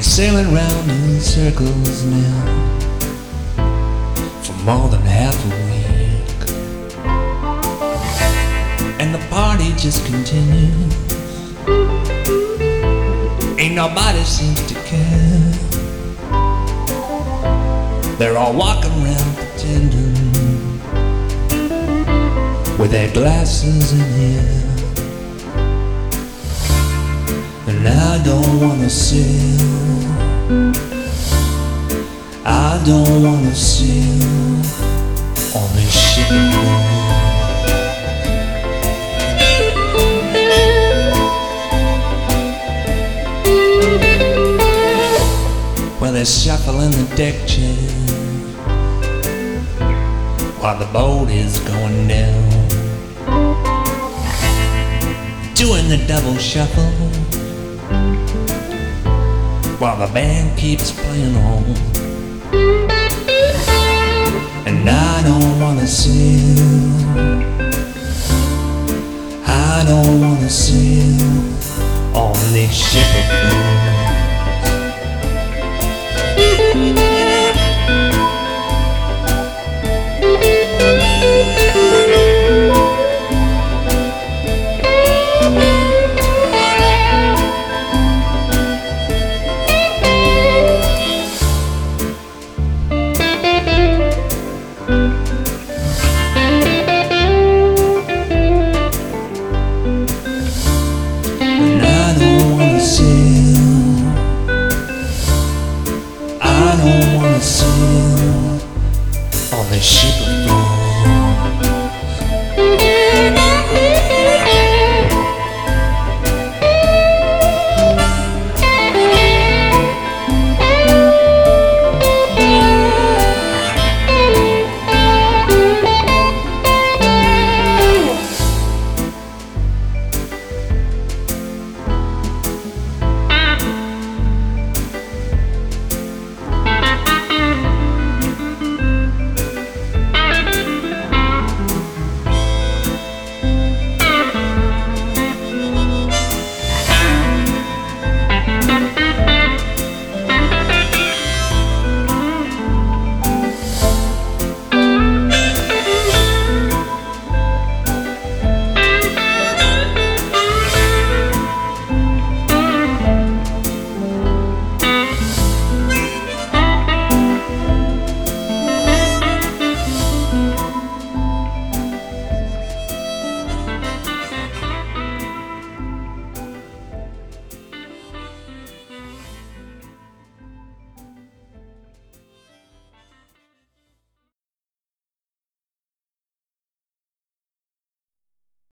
sailing round in circles now for more than half a week, and the party just continues. Ain't nobody seems to care. They're all walking around pretending with their glasses in the air. And I don't wanna sail, I don't wanna sail on this ship of blue. Well, they're shuffling the deck chair while the boat is going down, doing the double shuffle while the band keeps playing on. And I don't wanna sail, I don't wanna sail on this ship of blue.